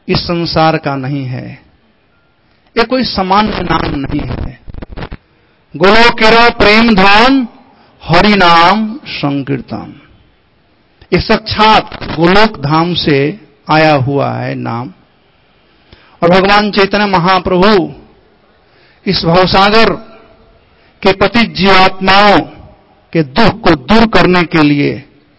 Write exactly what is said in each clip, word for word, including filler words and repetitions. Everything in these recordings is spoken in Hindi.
इस संसार का नहीं है। ये कोई सामान्य नाम नहीं है। गोलोकेरो प्रेम धन हरि नाम संकीर्तन, ये साक्षात गोलोक धाम से आया हुआ है नाम। और भगवान चैतन्य महाप्रभु इस भवसागर के पतित जीवात्माओं के दुख को दूर करने के लिए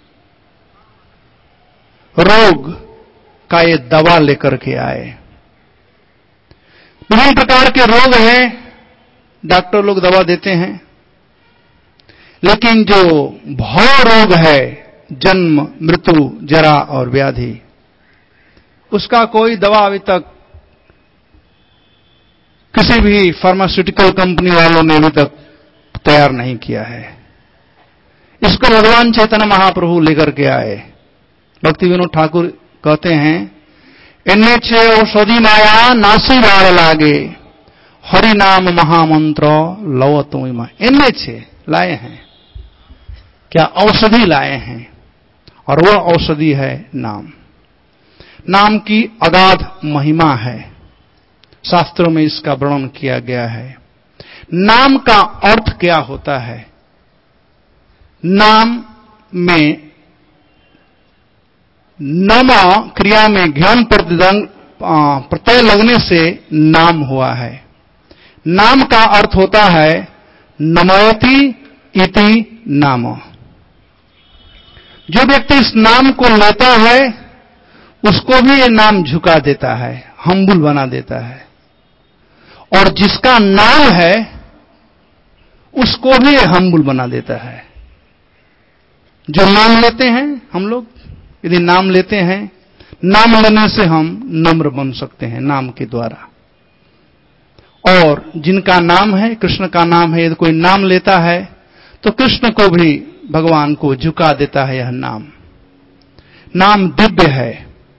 रोग का ये दवा लेकर के आए। विभिन्न प्रकार के रोग हैं, डॉक्टर लोग दवा देते हैं, लेकिन जो भव रोग है, जन्म मृत्यु जरा और व्याधि, उसका कोई दवा अभी तक किसी भी फार्मास्यूटिकल कंपनी वालों ने अभी तक तैयार नहीं किया है। इसको भगवान चैतन्य महाप्रभु लेकर के आए। भक्ति विनोद ठाकुर कहते हैं, एने छे औषधि माया नासी बार लागे, हरि नाम महामंत्र लव तुम। एने छे लाए हैं, क्या औषधि लाए हैं, और वह औषधि है नाम। नाम की अगाध महिमा है, शास्त्रों में इसका वर्णन किया गया है। नाम का अर्थ क्या होता है? नाम में नम क्रिया में ज्ञान प्रत्यय लगने से नाम हुआ है। नाम का अर्थ होता है नमयति इति नाम। जो व्यक्ति इस नाम को लेता है उसको भी ये नाम झुका देता है, हम्बुल बना देता है। और जिसका नाम है उसको भी ये हम्बुल बना देता है। जो नाम लेते हैं हम लोग, यदि नाम लेते हैं, नाम लेने से हम नम्र बन सकते हैं नाम के द्वारा। और जिनका नाम है, कृष्ण का नाम है, यदि कोई नाम लेता है तो कृष्ण को भी, भगवान को झुका देता है यह नाम। नाम दिव्य है,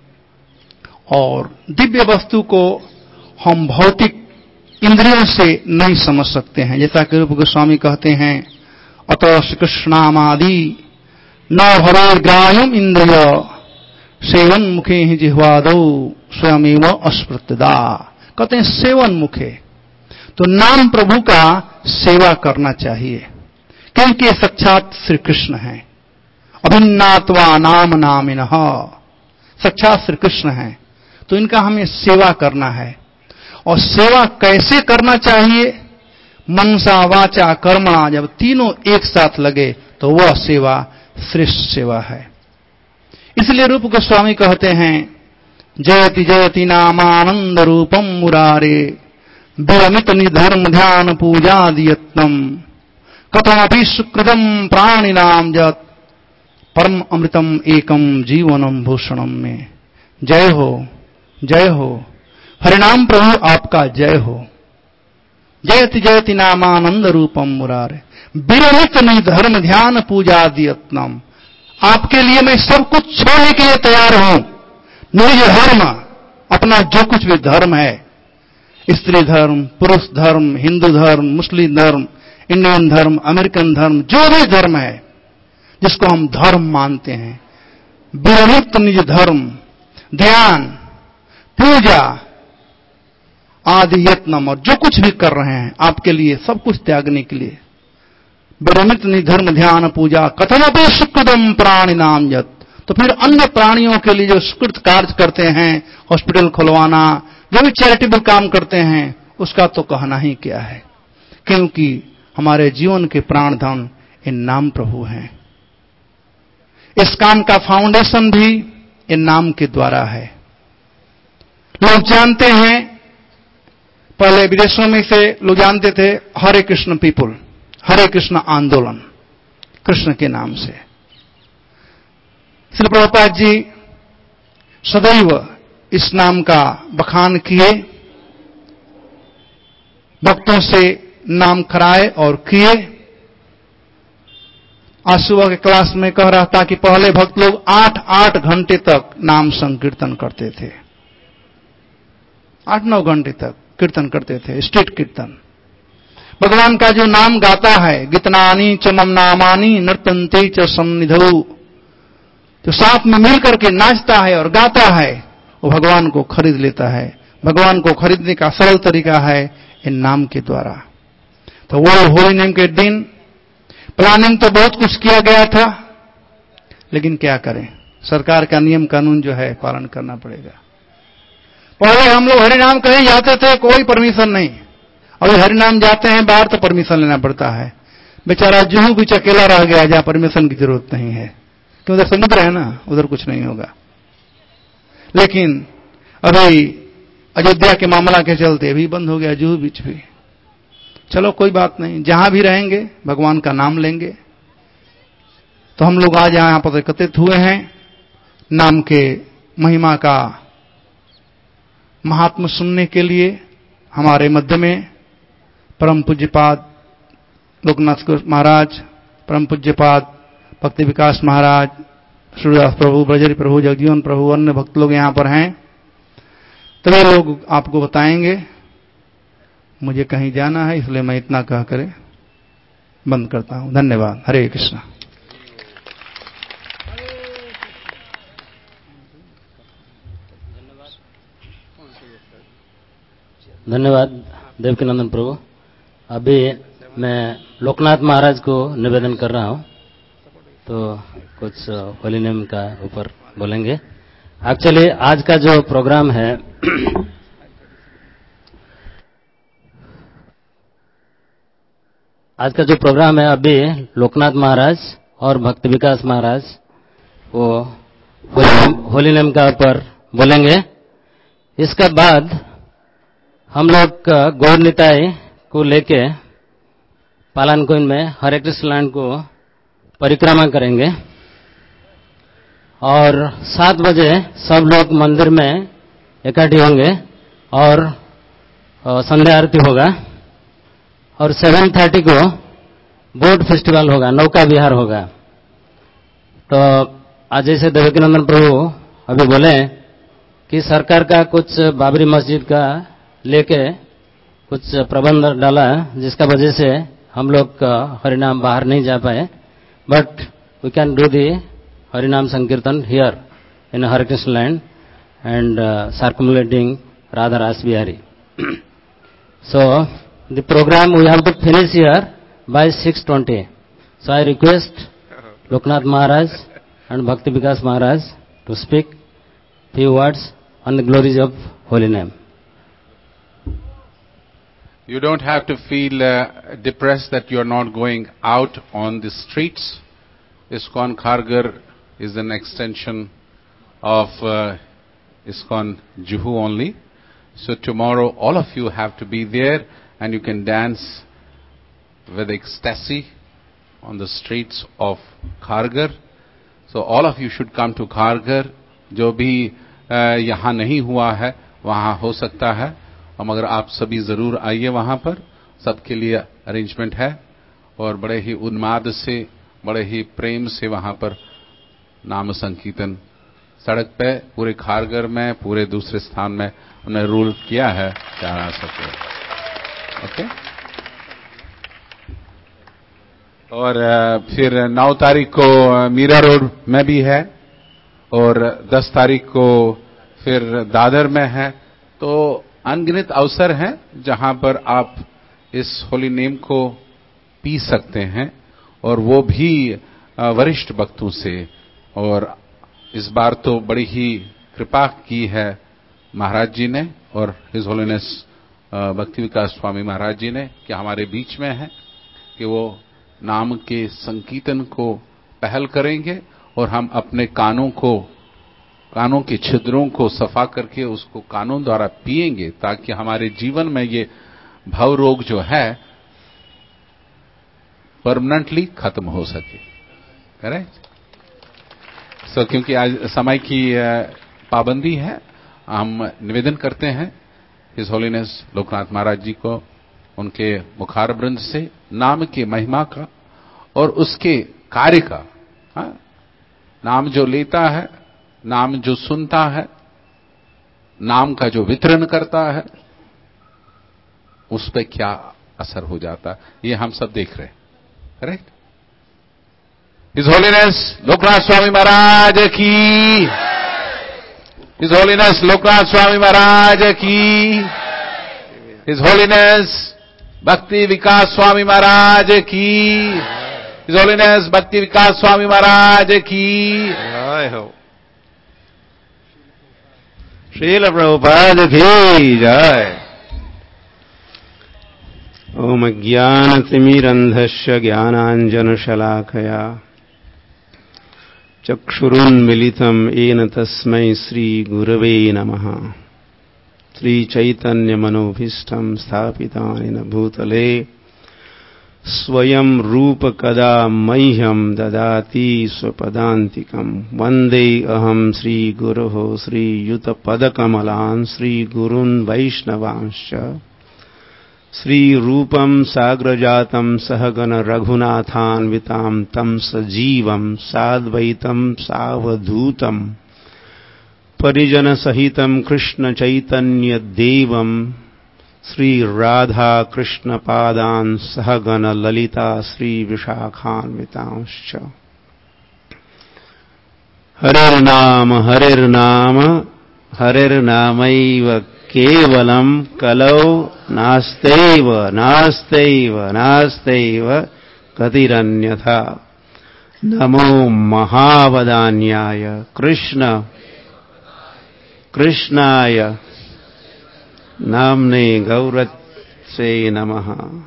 और दिव्य वस्तु को हम भौतिक इंद्रियों से नहीं समझ सकते हैं। जैसा कि रूप गोस्वामी कहते हैं, अतः श्री कृष्णामादि न भवे ग्राह्यम इंद्रिय सेवन मुखे ही जिह्वादौ स्वयमेव अस्मृतदा। कहते हैं सेवन मुखे, तो नाम प्रभु का सेवा करना चाहिए, क्योंकि ये साक्षात श्री कृष्ण है। अभिन्नात्वा नाम नामिनः, साक्षात श्री कृष्ण है, तो इनका हमें सेवा करना है। और सेवा कैसे करना चाहिए? मनसा वाचा कर्मणा, जब तीनों एक साथ लगे तो वह सेवा श्रेष्ठ सेवा है। इसलिए रूप गोस्वामी कहते हैं, जयति जयति नामानंद रूपम मुरारे विरमित निधर्म ध्यान पूजादियत्नम कथमपि सुकृतम प्राणिनाम जत परम अमृतम एकम जीवनम भूषणम में। जय हो, जय हो, हरिनाम प्रभु आपका जय हो। जयति जयति नामानंद रूपम मुरारे विरमित निधर्म ध्यान पूजादियत्नम। आपके लिए मैं सब कुछ छोड़ने के लिए तैयार हूं। निज धर्म, अपना जो कुछ भी धर्म है, स्त्री धर्म, पुरुष धर्म, हिंदू धर्म, मुस्लिम धर्म, इंडियन धर्म, अमेरिकन धर्म, जो भी धर्म है जिसको हम धर्म मानते हैं, विरमित निज धर्म, ध्यान, पूजा आदि यत्नम, और जो कुछ भी कर रहे हैं आपके लिए, सब कुछ त्यागने के लिए। विरमित निधर्म ध्यान पूजा कथमपि सुकृतम प्राणी नाम यत। तो फिर अन्य प्राणियों के लिए जो सुकृत कार्य करते हैं, हॉस्पिटल खुलवाना, जो भी चैरिटेबल काम करते हैं, उसका तो कहना ही क्या है, क्योंकि हमारे जीवन के प्राण धन इन नाम प्रभु हैं। इस काम का फाउंडेशन भी इन नाम के द्वारा है। लोग जानते हैं, पहले विदेशों में से लोग जानते थे हरे कृष्ण पीपुल, हरे कृष्ण आंदोलन, कृष्ण के नाम से। श्री प्रभुपाद जी सदैव इस नाम का बखान किए, भक्तों से नाम कराए और किए। आज सुबह के क्लास में कह रहा था कि पहले भक्त लोग आठ आठ घंटे तक नाम संकीर्तन करते थे, आठ नौ घंटे तक कीर्तन करते थे, स्ट्रीट कीर्तन। भगवान का जो नाम गाता है, गीतनानी च मम नामानी नर्तन्ते च सन्निधौ, जो साथ में मिल करके नाचता है और गाता है, वो भगवान को खरीद लेता है। भगवान को खरीदने का सरल तरीका है इन नाम के द्वारा। तो वो होली नेम के दिन प्लानिंग तो बहुत कुछ किया गया था, लेकिन क्या करें, सरकार का नियम कानून जो है पालन करना पड़ेगा। पहले हम लोग हरिनाम कहीं जाते थे, कोई परमिशन नहीं। अभी हरिनाम जाते हैं बाहर तो परमिशन लेना पड़ता है। बेचारा जुहू बीच अकेला रह गया जहां परमिशन की जरूरत नहीं है, क्योंकि उधर समुद्र है ना, उधर कुछ नहीं होगा। लेकिन अभी अयोध्या के मामला के चलते भी बंद हो गया जुहू बीच भी। चलो कोई बात नहीं, जहां भी रहेंगे भगवान का नाम लेंगे। तो हम लोग आज यहां पर एकत्रित हुए हैं नाम के महिमा का महात्म सुनने के लिए। हमारे मध्य में परम पूज्यपाद लोकनाथ महाराज, परम पूज्यपाद भक्ति विकास महाराज, सूर्यदास प्रभु, ब्रजहरि प्रभु, जगजीवन प्रभु, अन्य भक्त लोग यहां पर हैं। तो वे लोग आपको बताएंगे। मुझे कहीं जाना है, इसलिए मैं इतना कह कर बंद करता हूं। धन्यवाद। हरे कृष्ण। धन्यवाद देवकीनंदन प्रभु। अभी मैं लोकनाथ महाराज को निवेदन कर रहा हूं, तो कुछ होली नेम का ऊपर बोलेंगे। एक्चुअली आज का जो प्रोग्राम है आज का जो प्रोग्राम है अभी लोकनाथ महाराज और भक्ति विकास महाराज वो होली नेम का ऊपर बोलेंगे। इसका बाद हम लोग गौर निताई को लेके पालानकोइन में हरे कृष्ण लैंड को परिक्रमा करेंगे और सात बजे सब लोग मंदिर में इकट्ठे होंगे और संध्या आरती होगा और सात तीस को बोट फेस्टिवल होगा, नौका विहार होगा। तो आज जैसे देवकीनंदन प्रभु अभी बोले कि सरकार का कुछ बाबरी मस्जिद का लेके कुछ प्रबंध डाला, जिसका वजह से हम लोग हरिनाम बाहर नहीं जा पाए, but we can do the Harinaam sankirtan here in Hare Krishna land and circulating Radha Ras Bihari. So the programme we have to finish here by six twenty. So I request Lokanath Maharaj and Bhakti Vikas Maharaj to speak few words on the glories of holy name. You don't have to feel uh, depressed that you are not going out on the streets. ISKCON Kharghar is an extension of uh, ISKCON Juhu only. So tomorrow all of you have to be there and you can dance with ecstasy on the streets of Kharghar. So all of you should come to Kharghar. जो भी यहाँ नहीं हुआ है वहाँ हो सकता है, और मगर आप सभी जरूर आइए वहाँ पर। सबके लिए अरेंजमेंट है और बड़े ही उन्माद से, बड़े ही प्रेम से वहाँ पर नाम संकीर्तन सड़क पे पूरे खारघर में, पूरे दूसरे स्थान में उन्हें रूल किया है जा सके। ओके। और फिर नौ तारीख को मीरा रोड में भी है और दस तारीख को फिर दादर में है। तो अनगिनत अवसर हैं जहां पर आप इस होली नेम को पी सकते हैं, और वो भी वरिष्ठ भक्तों से। और इस बार तो बड़ी ही कृपा की है महाराज जी ने और हिज होलीनेस भक्ति विकास स्वामी महाराज जी ने कि हमारे बीच में है, कि वो नाम के संकीर्तन को पहल करेंगे और हम अपने कानों को, कानों के छिद्रों को सफा करके उसको कानों द्वारा पिएंगे, ताकि हमारे जीवन में ये भव रोग जो है परमानेंटली खत्म हो सके। करेक्ट। सो क्योंकि आज समय की पाबंदी है, हम निवेदन करते हैं हिज होलीनेस लोकनाथ महाराज जी को उनके मुखार वृंद से नाम की महिमा का और उसके कार्य का। हाँ? नाम जो लेता है, नाम जो सुनता है, नाम का जो वितरण करता है, उस पर क्या असर हो जाता है, ये हम सब देख रहे हैं। Correct. His Holiness Lokanath Swami Maharaj की His Holiness Loknath Swami Maharaj ki, His Holiness Bhakti Vikas Swami Maharaj ki, His Holiness Bhakti Vikas Swami Maharaj ki. जय हो। श्रील प्रभुपाद की जय। ओम ज्ञानतिमिरन्धस्य ज्ञानाञ्जनशलाकया चक्षुरुन्मिलितम् येन तस्मै श्रीगुरवे नमः। श्रीचैतन्यमनोभीष्टम् स्थापितानेन भूतले स्वयं रूप कदा मह्यम् ददाति स्वपदान्तिकम्। वन्दे अहम् श्रीगुरोः श्रीयुतपदकमलान् श्रीगुरून् वैष्णवांश्च श्रीरूपम् साग्रजातम् सहगण रघुनाथान्विताम् तम् सजीवम् साद्वैतम् सावधूतम् परिजन सहितम् कृष्ण चैतन्य देवम् श्री राधा कृष्ण पादान् सहगण ललिता श्री विशाखान्वितांश्च। हरिर्नाम हरिर्नाम हरिर्नामैव केवलम् कलौ नास्त्यैव नास्त्यैव नास्त्यैव गतिरन्यथा। नमो महावदान्याय कृष्ण कृष्णाय नाम्ने गौरत्से नमः।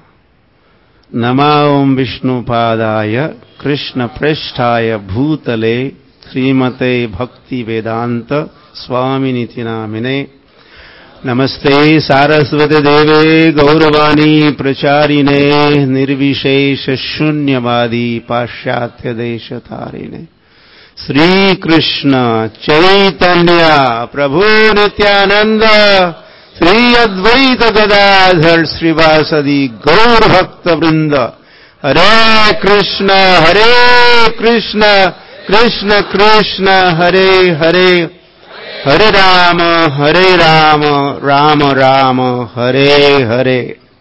नमो विष्णुपादाय कृष्णप्रेष्ठाय भूतले श्रीमते भक्तिवेदान्त स्वामिनिति नामिने। नमस्ते सारस्वती देवे गौरवाणी प्रचारिणे निर्विशेष शून्यवादी पाश्चात्य देश तारिणे। श्री कृष्ण चैतन्य प्रभु नित्यानंद श्री अद्वैत गदाधर श्रीवासदि गौर भक्त वृंद। हरे कृष्ण हरे कृष्ण कृष्ण कृष्ण हरे हरे हरे राम हरे राम राम राम हरे हरे।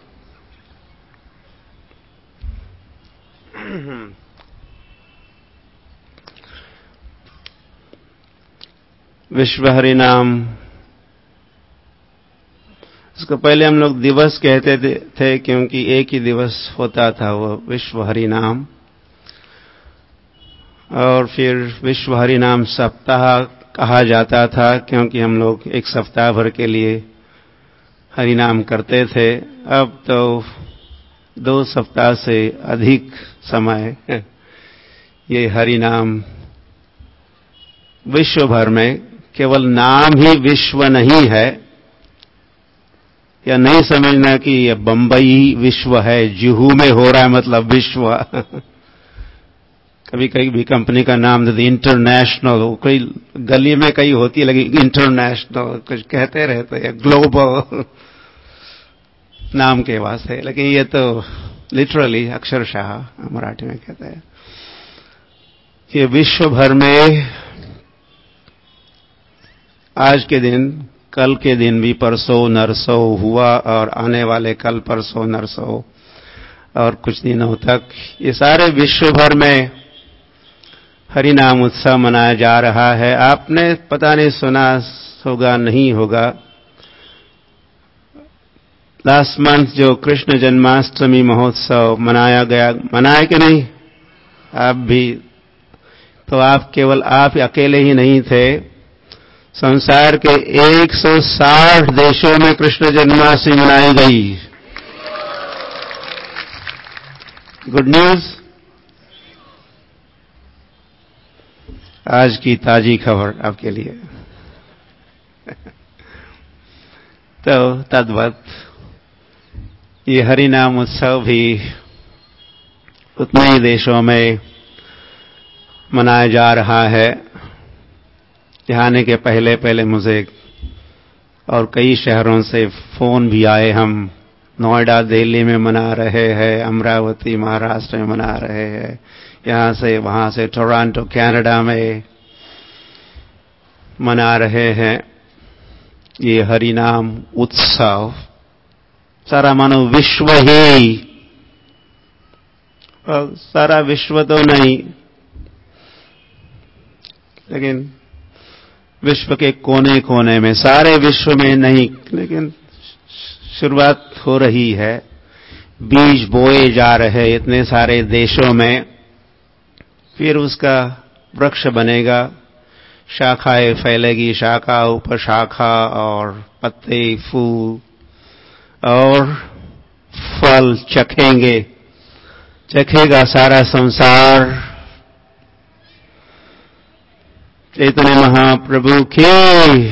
विश्व हरि नाम, इसको पहले हम लोग दिवस कहते थे, थे क्योंकि एक ही दिवस होता था वो विश्व हरि नाम। और फिर विश्व हरि नाम सप्ताह कहा जाता था क्योंकि हम लोग एक सप्ताह भर के लिए हरि नाम करते थे। अब तो दो सप्ताह से अधिक समय ये हरि नाम विश्व भर में, केवल नाम ही विश्व नहीं है, या नहीं समझना कि ये बंबई विश्व है, जुहू में हो रहा है मतलब विश्व। कभी कहीं भी कंपनी का नाम देते इंटरनेशनल, कोई गली में कहीं होती लगी इंटरनेशनल, कुछ कहते रहते हैं ग्लोबल नाम के वास्ते, लेकिन ये तो लिटरली अक्षरशः मराठी में कहते हैं। ये विश्व भर में आज के दिन, कल के दिन भी परसों नरसों हुआ और आने वाले कल परसों नरसों और कुछ दिनों तक ये सारे विश्व भर में हरि नाम उत्सव मनाया जा रहा है। आपने पता नहीं सुना होगा, नहीं होगा, लास्ट मंथ जो कृष्ण जन्माष्टमी महोत्सव मनाया गया, मनाया कि नहीं? आप भी तो आप केवल आप अकेले ही नहीं थे, संसार के एक सौ साठ देशों में कृष्ण जन्माष्टमी मनाई गई। Good news. आज की ताजी खबर आपके लिए। तो तद्वत ये हरि नाम उत्सव भी उतने ही देशों में मनाया जा रहा है। यहाँ आने के पहले पहले मुझे और कई शहरों से फोन भी आए, हम नोएडा दिल्ली में मना रहे हैं, अमरावती महाराष्ट्र में मना रहे हैं, यहाँ से वहाँ से टोरंटो कनाडा में मना रहे हैं ये हरि नाम उत्सव। सारा मानो विश्व ही, और सारा विश्व तो नहीं, लेकिन विश्व के कोने कोने में, सारे विश्व में नहीं, लेकिन शुरुआत हो रही है, बीज बोए जा रहे इतने सारे देशों में, फिर उसका वृक्ष बनेगा, शाखाएं फैलेगी, शाखा उपशाखा और पत्ते, फूल और फल चखेंगे, चखेगा सारा संसार चैतन्य महाप्रभु के,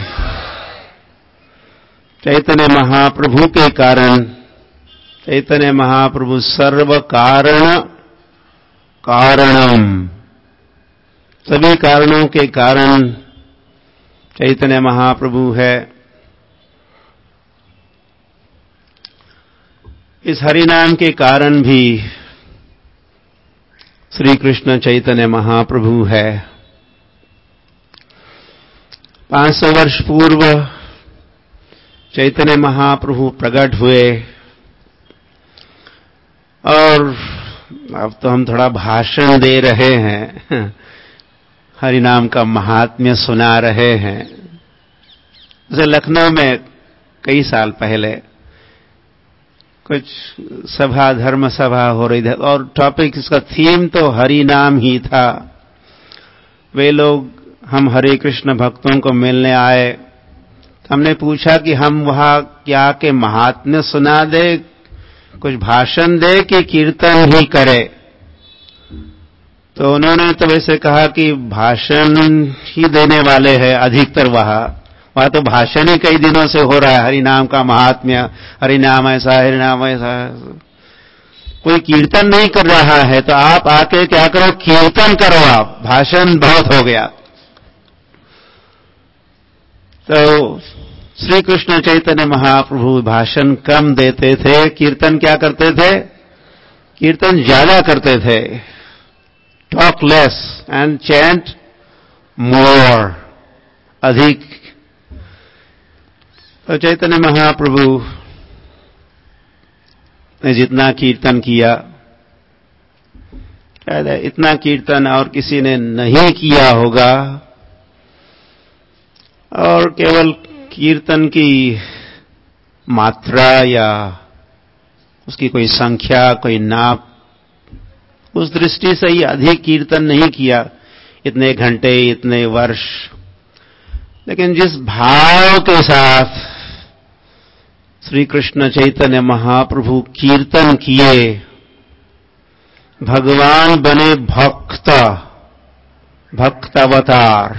चैतन्य महाप्रभु के कारण। चैतन्य महाप्रभु सर्व कारण कारणम, सभी कारणों के कारण चैतन्य महाप्रभु है। इस हरिनाम के कारण भी श्री कृष्ण चैतन्य महाप्रभु है। पांच सौ वर्ष पूर्व चैतन्य महाप्रभु प्रकट हुए और अब तो हम थोड़ा भाषण दे रहे हैं, हरिनाम का महात्म्य सुना रहे हैं। जैसे लखनऊ में कई साल पहले कुछ सभा, धर्म सभा हो रही थी और टॉपिक, इसका थीम तो हरि नाम ही था। वे लोग हम हरे कृष्ण भक्तों को मिलने आए, हमने पूछा कि हम वहां क्या के महात्म्य सुना दे, कुछ भाषण दे कि कीर्तन ही करे। तो उन्होंने तो वैसे कहा कि भाषण ही देने वाले हैं अधिकतर, वहां वहां तो भाषण ही कई दिनों से हो रहा है, हरि नाम का महात्म्य, हरि नाम ऐसा, हरि नाम ऐसा, कोई कीर्तन नहीं कर रहा है। तो आप आके क्या करो, कीर्तन करो, आप भाषण बहुत हो गया। तो श्री कृष्ण चैतन्य महाप्रभु भाषण कम देते थे, कीर्तन क्या करते थे, कीर्तन ज्यादा करते थे। Talk less and chant more, अधिक। तो चैतन्य महाप्रभु ने जितना कीर्तन किया, शायद इतना कीर्तन और किसी ने नहीं किया होगा, और केवल कीर्तन की मात्रा या उसकी कोई संख्या, कोई नाप, उस दृष्टि से ही अधिक कीर्तन नहीं किया, इतने घंटे, इतने वर्ष। लेकिन जिस भाव के साथ श्री कृष्ण चैतन्य महाप्रभु कीर्तन किए, भगवान बने भक्त, भक्त अवतार।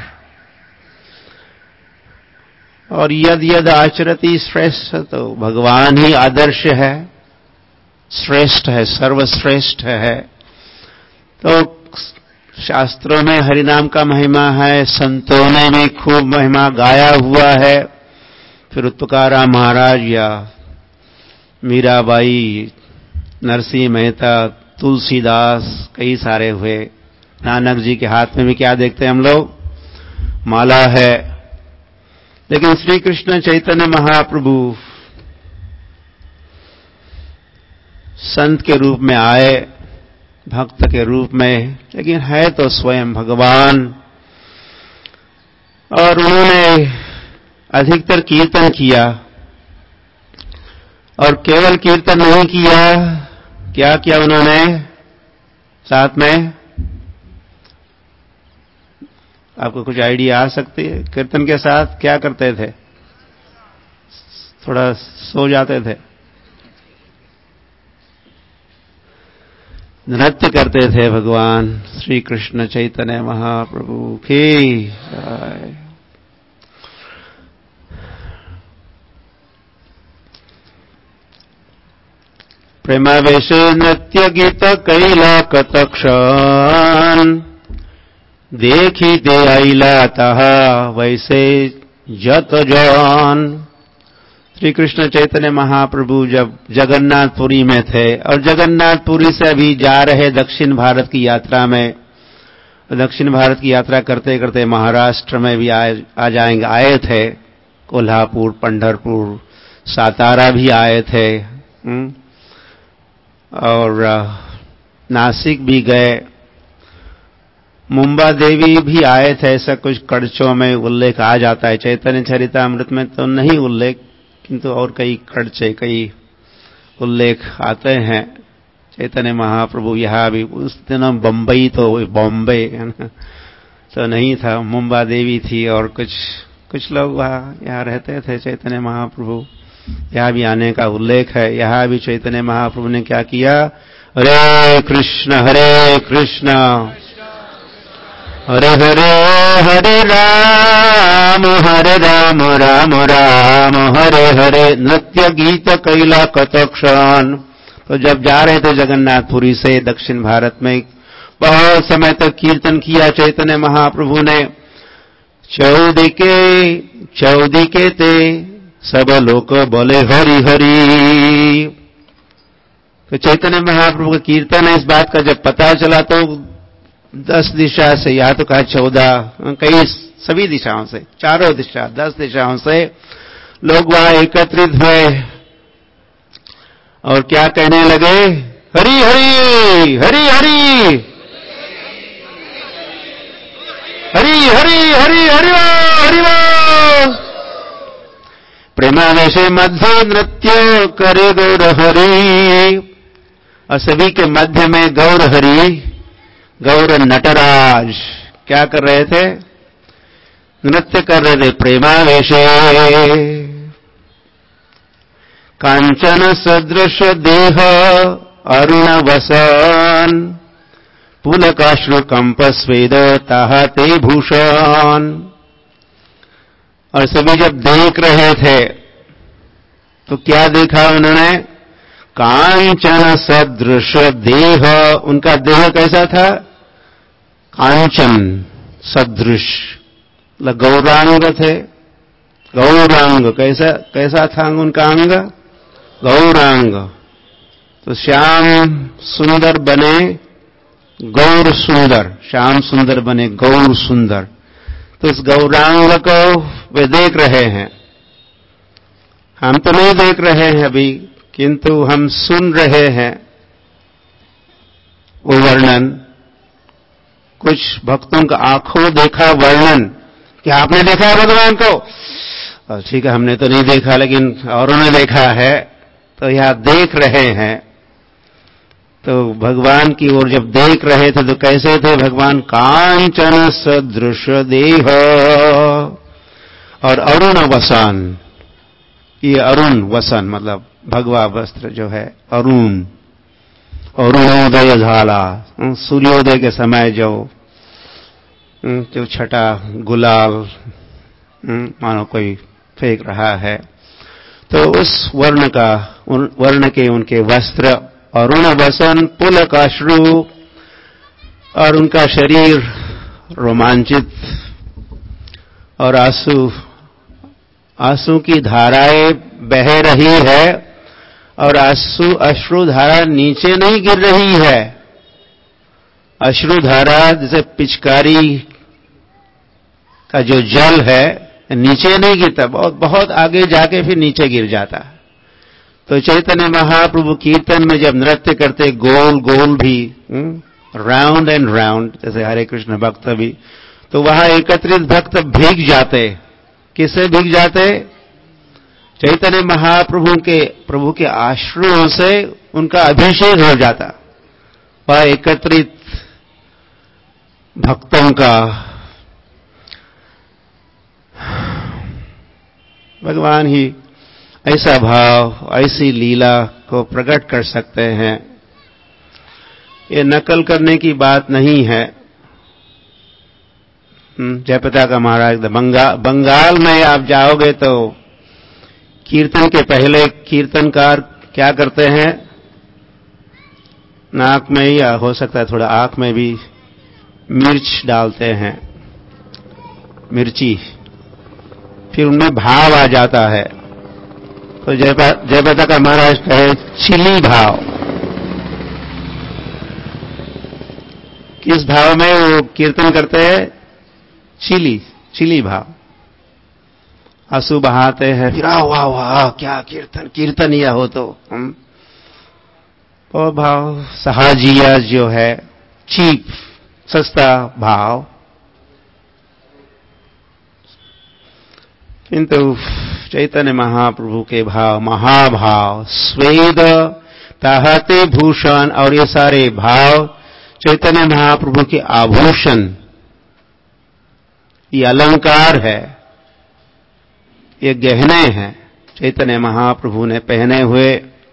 और यद यद आचरति श्रेष्ठ, तो भगवान ही आदर्श है, श्रेष्ठ है, सर्वश्रेष्ठ है। तो शास्त्रों में हरिनाम का महिमा है, संतों ने भी खूब महिमा गाया हुआ है। फिर तुकाराम महाराज या मीराबाई, नरसिंह मेहता, तुलसीदास, कई सारे हुए। नानक जी के हाथ में भी क्या देखते हैं हम लोग, माला है। लेकिन श्री कृष्ण चैतन्य महाप्रभु संत के रूप में आए, भक्त के रूप में, लेकिन है तो स्वयं भगवान। और उन्होंने अधिकतर कीर्तन किया, और केवल कीर्तन नहीं किया, क्या किया उन्होंने साथ में? आपको कुछ आइडिया आ सकती है? कीर्तन के साथ क्या करते थे? थोड़ा सो जाते थे, नृत्य करते थे भगवान श्री कृष्ण चैतन्य महाप्रभु की। प्रेमावेशे नृत्य गीत कैला कतक्षण, देखी दे आइला तहा वैसे जत जन। श्री कृष्ण चैतन्य महाप्रभु जब जगन्नाथपुरी में थे, और जगन्नाथपुरी से अभी जा रहे दक्षिण भारत की यात्रा में, दक्षिण भारत की यात्रा करते करते महाराष्ट्र में भी आए, आ जाएंगे, आए थे। कोल्हापुर, पंढरपुर, सातारा भी आए थे, हुँ? और नासिक भी गए, मुंबा देवी भी आए थे, ऐसा कुछ कड़चों में उल्लेख आ जाता है। चैतन्य चरितामृत में तो नहीं उल्लेख, किंतु और कई कड़चे, कई उल्लेख आते हैं। चैतन्य महाप्रभु यहाँ भी, उस दिन बम्बई तो बॉम्बे है ना, तो नहीं था, मुंबा देवी थी और कुछ कुछ लोग वहाँ यहाँ रहते थे। चैतन्य महाप्रभु यहाँ भी आने का उल्लेख है। यहाँ भी चैतन्य महाप्रभु ने क्या किया, हरे कृष्ण हरे कृष्ण हरे हरे हरे राम हरे राम राम राम हरे हरे। नृत्य गीत कैला कतक्षण। तो जब जा रहे थे जगन्नाथपुरी से दक्षिण भारत में, बहुत समय तक कीर्तन किया चैतन्य महाप्रभु ने। चौदिके चौदिके ते सब लोग बोले हरि हरि। तो चैतन्य महाप्रभु का कीर्तन है, इस बात का जब पता चला तो दस दिशा से, या तो कहा चौदह, कई सभी दिशाओं से, चारों दिशा, दस दिशाओं से लोग वहां एकत्रित हुए और क्या कहने लगे, हरि हरि हरि हरि हरि हरि हरि हरि हरि। प्रेमावेशे मध्य नृत्य करे गौर हरि। और सभी के मध्य में गौर हरि, गौर नटराज क्या कर रहे थे, नृत्य कर रहे थे प्रेमावेशे। कांचन सदृश देह अरुण वसन, पुलकाश्रु कंप स्वेद ताहा ते भूषण। और सभी जब देख रहे थे तो क्या देखा उन्होंने, कांचन सदृश देह। उनका देह कैसा था, कांचन सदृश, गौरांग थे। गौरांग कैसा कैसा था उनका अंग, गौरांग। तो श्याम सुंदर बने गौर सुंदर, श्याम सुंदर बने गौर सुंदर। तो इस गौरांग को वे देख रहे हैं। हम तो नहीं देख रहे हैं अभी, किंतु हम सुन रहे हैं वो वर्णन। कुछ भक्तों का आंखों देखा वर्णन, क्या आपने देखा है भगवान को, ठीक है हमने तो नहीं देखा लेकिन औरों ने देखा है, तो यहां देख रहे हैं। तो भगवान की ओर जब देख रहे थे तो कैसे थे भगवान, कांचन सदृश देह और अरुण वसन। ये अरुण वसन मतलब भगवा वस्त्र जो है अरुण, अरुणोदय झाला, सूर्योदय के समय जो जो छटा गुलाल मानो कोई फेंक रहा है, तो उस वर्ण का, वर्ण के उनके वस्त्र अरुण वसन पुलकाश्रु, और उनका शरीर रोमांचित और आंसू आंसू की धाराएं बह रही है। और आंसू अश्रुधारा नीचे नहीं गिर रही है, अश्रुधारा जैसे पिचकारी का जो जल है नीचे नहीं गिरता, बहुत बहुत आगे जाके फिर नीचे गिर जाता है। तो चैतन्य महाप्रभु कीर्तन में जब नृत्य करते गोल गोल भी, राउंड एंड राउंड, जैसे हरे कृष्ण भक्त भी, तो वहां एकत्रित भक्त भीग जाते। किससे भीग जाते, चैतन्य महाप्रभु के प्रभु के आश्रुओं से उनका अभिषेक हो जाता। वह एकत्रित भक्तों का भगवान ही ऐसा भाव, ऐसी लीला को प्रकट कर सकते हैं। ये नकल करने की बात नहीं है। जयप्रदा का महाराज बंगाल बंगाल में आप जाओगे तो कीर्तन के पहले कीर्तनकार क्या करते हैं, नाक में या हो सकता है थोड़ा आंख में भी मिर्च डालते हैं, मिर्ची, फिर उनमें भाव आ जाता है। तो जयप्रदा का महाराज कहे चिली भाव। किस भाव में वो कीर्तन करते हैं, चिली चिली भाव, आंसू बहाते हैं, फिर वाह वाह वाह क्या कीर्तन, कीर्तन या हो तो हम वो भाव। सहाजिया जो है चीप सस्ता भाव, किंतु चैतन्य महाप्रभु के भाव महाभाव, स्वेद, ताहते भूषण और ये सारे भाव चैतन्य महाप्रभु के आभूषण, ये अलंकार है, ये गहने हैं चैतन्य महाप्रभु ने पहने हुए।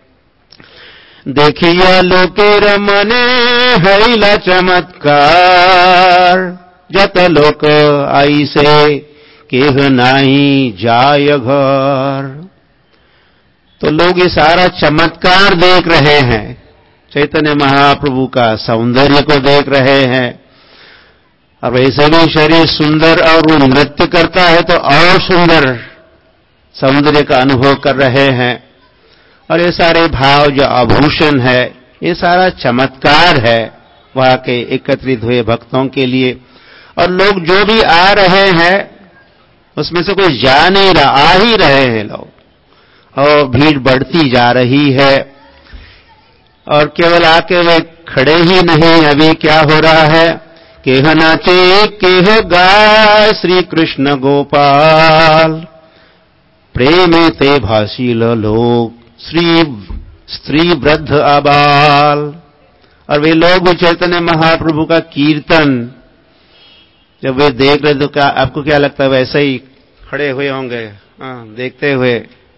देखिया लोके रमने हैला चमत्कार, जत लोक आई से केह नाही जाय घर। तो लोग ये सारा चमत्कार देख रहे हैं, चैतन्य महाप्रभु का सौंदर्य को देख रहे हैं। और वैसे भी शरीर सुंदर और वो नृत्य करता है तो और सुंदर सौंदर्य का अनुभव कर रहे हैं। और ये सारे भाव जो आभूषण है, ये सारा चमत्कार है वहां के एकत्रित हुए भक्तों के लिए। और लोग जो भी आ रहे हैं उसमें से कोई जा नहीं रहा, आ ही रहे हैं लोग, और भीड़ बढ़ती जा रही है। और केवल आके वे खड़े ही नहीं, अभी क्या हो रहा है, केह नाचे केह गाय श्री कृष्ण गोपाल, प्रेमे ते भासील लोग श्री स्त्री वृद्ध आबाल। और वे लोग चैतन्य महाप्रभु का कीर्तन जब वे देख रहे तो क्या आपको क्या लगता है, वैसे ही खड़े हुए होंगे हाँ, देखते हुए?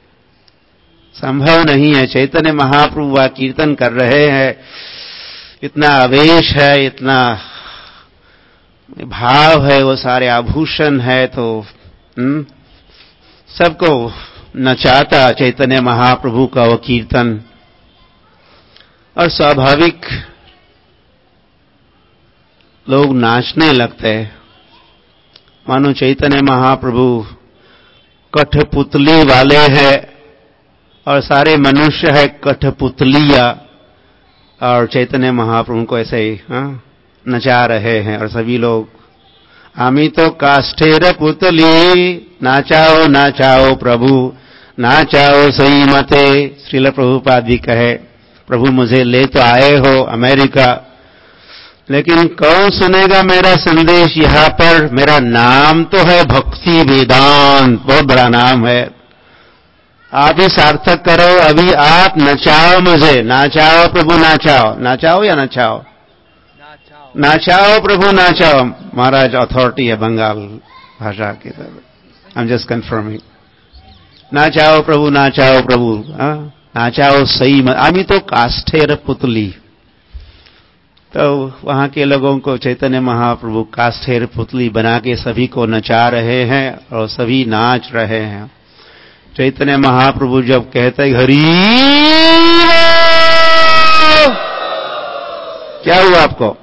संभव नहीं है। चैतन्य महाप्रभु वह कीर्तन कर रहे हैं, इतना आवेश है, इतना भाव है, वो सारे आभूषण है, तो हुँ? सबको नचाता चैतन्य महाप्रभु का वो कीर्तन। और स्वाभाविक लोग नाचने लगते, मानो चैतन्य महाप्रभु कठपुतली वाले हैं और सारे मनुष्य है कठपुतलिया, और चैतन्य महाप्रभु को ऐसे ही हाँ, नचा रहे हैं। और सभी लोग आमी तो काष्ठेर पुतली, नाचाओ नाचाओ प्रभु, नाचाओ सही मते। श्रील प्रभुपाद जी कहे, प्रभु मुझे ले तो आए हो अमेरिका, लेकिन कौन सुनेगा मेरा संदेश यहां पर? मेरा नाम तो है भक्ति वेदांत, बहुत बड़ा नाम है, आप ही सार्थक करो, अभी आप नचाओ मुझे, नाचाओ प्रभु नाचाओ, नाचाओ या नचाओ? नाचाओ प्रभु नाचाओ। महाराज अथॉरिटी है बंगाल भाषा की तरफ, आई एम जस्ट कंफर्मिंग। नाचाओ प्रभु नाचाओ प्रभु, नाचाओ सही मत, आमी तो काष्ठेर पुतली। तो वहां के लोगों को चैतन्य महाप्रभु काष्ठेर पुतली बना के सभी को नचा रहे हैं और सभी नाच रहे हैं। चैतन्य महाप्रभु जब कहते हरि, क्या हुआ आपको?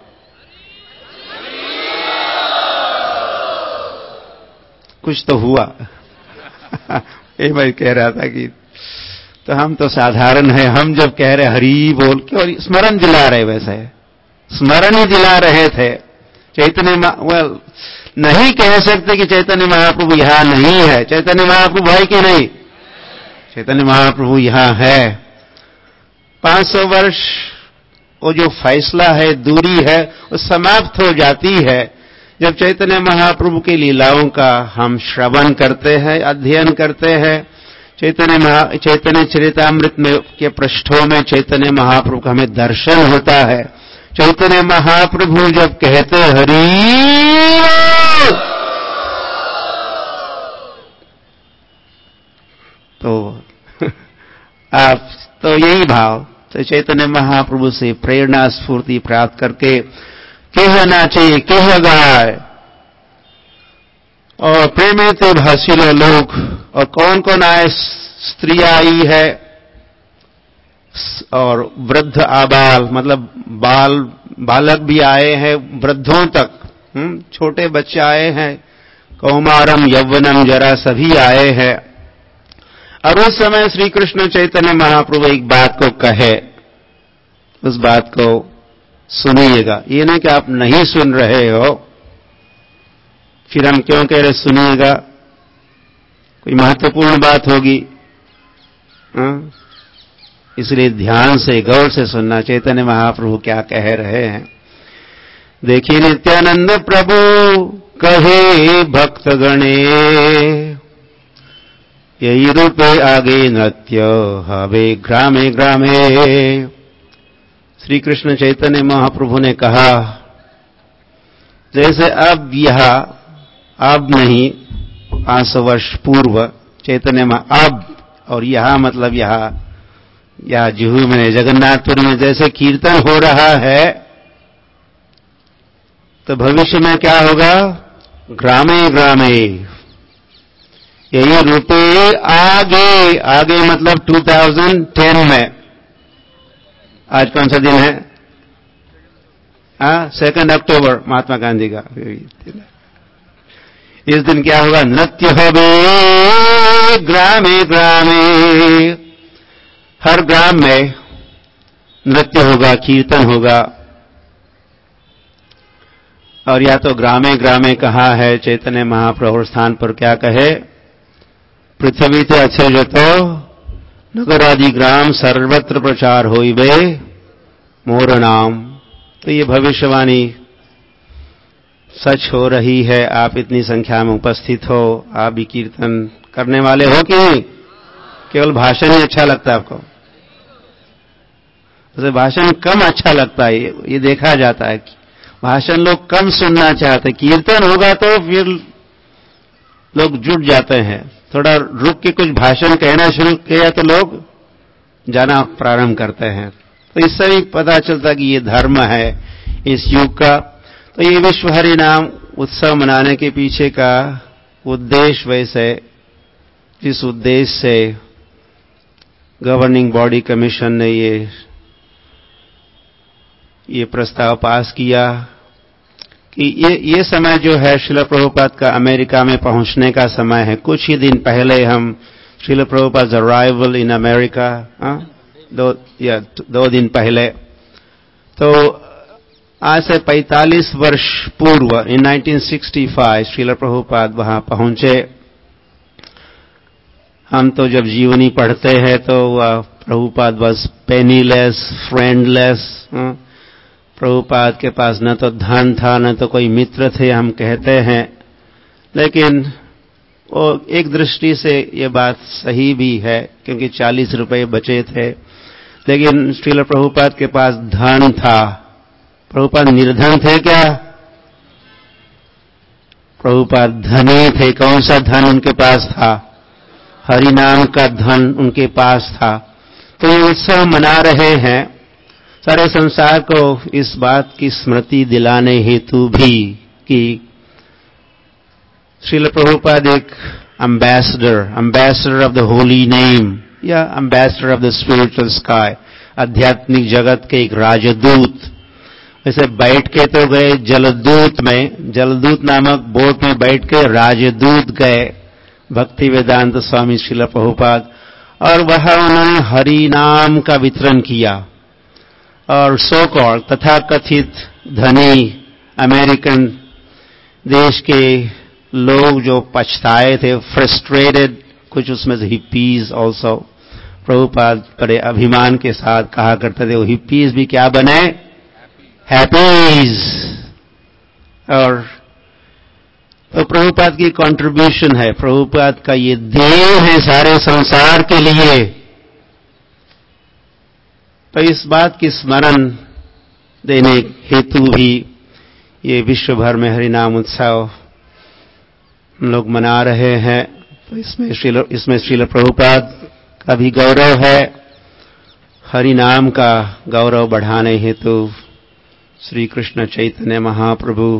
कुछ तो हुआ। ये मैं कह रहा था कि तो हम तो साधारण है, हम जब कह रहे हरि बोल के और स्मरण दिला रहे, वैसे स्मरण ही दिला रहे थे। चैतन्य वेल नहीं कह सकते कि चैतन्य महाप्रभु यहां नहीं है। चैतन्य महाप्रभु है कि नहीं? चैतन्य महाप्रभु यहां है। पांच सौ वर्ष वो जो फैसला है, दूरी है, वो समाप्त हो जाती है जब चैतन्य महाप्रभु की लीलाओं का हम श्रवण करते हैं, अध्ययन करते हैं। चैतन्य महा चैतन्य चरितामृत में के पृष्ठों में चैतन्य महाप्रभु का हमें दर्शन होता है। चैतन्य महाप्रभु जब कहते हरि, तो आप तो यही भाव, तो चैतन्य महाप्रभु से प्रेरणा स्फूर्ति प्राप्त करके केह नाचे केह गाय, और प्रेमे ते भासिल लोग। और कौन कौन आए? स्त्री आई है और वृद्ध आबाल, मतलब बाल बालक भी आए हैं, वृद्धों तक, हुँ? छोटे बच्चे आए हैं, कौमारम यौवनम जरा सभी आए हैं। और उस समय श्री कृष्ण चैतन्य महाप्रभु एक बात को कहे, उस बात को सुनिएगा। ये नहीं कि आप नहीं सुन रहे हो, फिर हम क्यों कह रहे सुनिएगा, कोई महत्वपूर्ण बात होगी, इसलिए ध्यान से गौर से सुनना चैतन्य महाप्रभु क्या कह रहे हैं। देखी नित्यानंद प्रभु कहे भक्त गणे, यही रूपे आगे नृत्य हवे ग्रामे ग्रामे। श्री कृष्ण चैतन्य महाप्रभु ने कहा, जैसे अब यह अब नहीं पांच सौ वर्ष पूर्व चैतन्य में अब, और यह मतलब यह यह जुहू में जगन्नाथपुर में जैसे कीर्तन हो रहा है, तो भविष्य में क्या होगा? ग्रामे ग्रामे यही रूपे आगे आगे मतलब दो हज़ार दस में। आज कौन सा दिन है? हाँ, सेकंड अक्टूबर, महात्मा गांधी का इस दिन क्या होगा? नृत्य होवे ग्रामे ग्रामे, हर ग्राम में नृत्य होगा, कीर्तन होगा। और या तो ग्रामे ग्रामे कहा है चैतन्य महाप्रभु स्थान पर क्या कहे? पृथ्वी ते अच्छे जो तो नगर आदि ग्राम सर्वत्र प्रचार होइबे मोर नाम। तो ये भविष्यवाणी सच हो रही है। आप इतनी संख्या में उपस्थित हो, आप भी कीर्तन करने वाले हो कि नहीं? केवल भाषण ही अच्छा लगता है आपको? वैसे भाषण कम अच्छा लगता है, ये देखा जाता है। भाषण लोग कम सुनना चाहते, कीर्तन होगा तो फिर लोग जुट जाते हैं। थोड़ा रुक के कुछ भाषण कहना शुरू किया तो लोग जाना प्रारंभ करते हैं। तो इससे भी पता चलता कि ये धर्म है इस युग का। तो ये विश्व हरि नाम उत्सव मनाने के पीछे का उद्देश्य, वैसे जिस उद्देश्य से गवर्निंग बॉडी कमीशन ने ये ये प्रस्ताव पास किया कि ये ये समय जो है श्रील प्रभुपाद का अमेरिका में पहुंचने का समय है। कुछ ही दिन पहले हम Srila Prabhupada arrival in America, दो या दो दिन पहले, तो आज से पैंतालीस वर्ष पूर्व इन उन्नीस सौ पैंसठ श्रील प्रभुपाद वहां पहुंचे। हम तो जब जीवनी पढ़ते हैं तो वह प्रभुपाद बस पेनीलेस, फ्रेंडलेस, प्रभुपाद के पास न तो धन था न तो कोई मित्र थे, हम कहते हैं। लेकिन वो एक दृष्टि से ये बात सही भी है, क्योंकि चालीस रुपए बचे थे। लेकिन श्रील प्रभुपाद के पास धन था। प्रभुपाद निर्धन थे क्या? प्रभुपाद धनी थे। कौन सा धन उनके पास था? हरि नाम का धन उनके पास था। तो ये उत्सव मना रहे हैं सारे संसार को इस बात की स्मृति दिलाने हेतु भी कि श्रील प्रभुपाद एक ambassador ambassador of the holy name या ambassador of the spiritual sky, आध्यात्मिक जगत के एक राजदूत। वैसे बैठ के तो गए जलदूत में, जलदूत नामक बोट में बैठ के राजदूत गए भक्ति वेदांत स्वामी श्रील प्रभुपाद, और वह उन्होंने हरि नाम का वितरण किया। और सो कॉल्ड तथाकथित धनी अमेरिकन देश के लोग जो पछताए थे, फ्रस्ट्रेटेड, कुछ उसमें से हिप्पीज ऑल्सो, प्रभुपाद बड़े अभिमान के साथ कहा करते थे वो हिप्पीज भी क्या बने? हैप्पीज। और तो प्रभुपाद की कंट्रीब्यूशन है, प्रभुपाद का ये देन है सारे संसार के लिए। तो इस बात की स्मरण देने हेतु भी ये विश्व भर में हरिनाम उत्सव हम लोग मना रहे हैं। तो इसमें श्रील इसमें श्रील प्रभुपाद का भी गौरव है। हरिनाम का गौरव बढ़ाने हेतु श्री कृष्ण चैतन्य महाप्रभु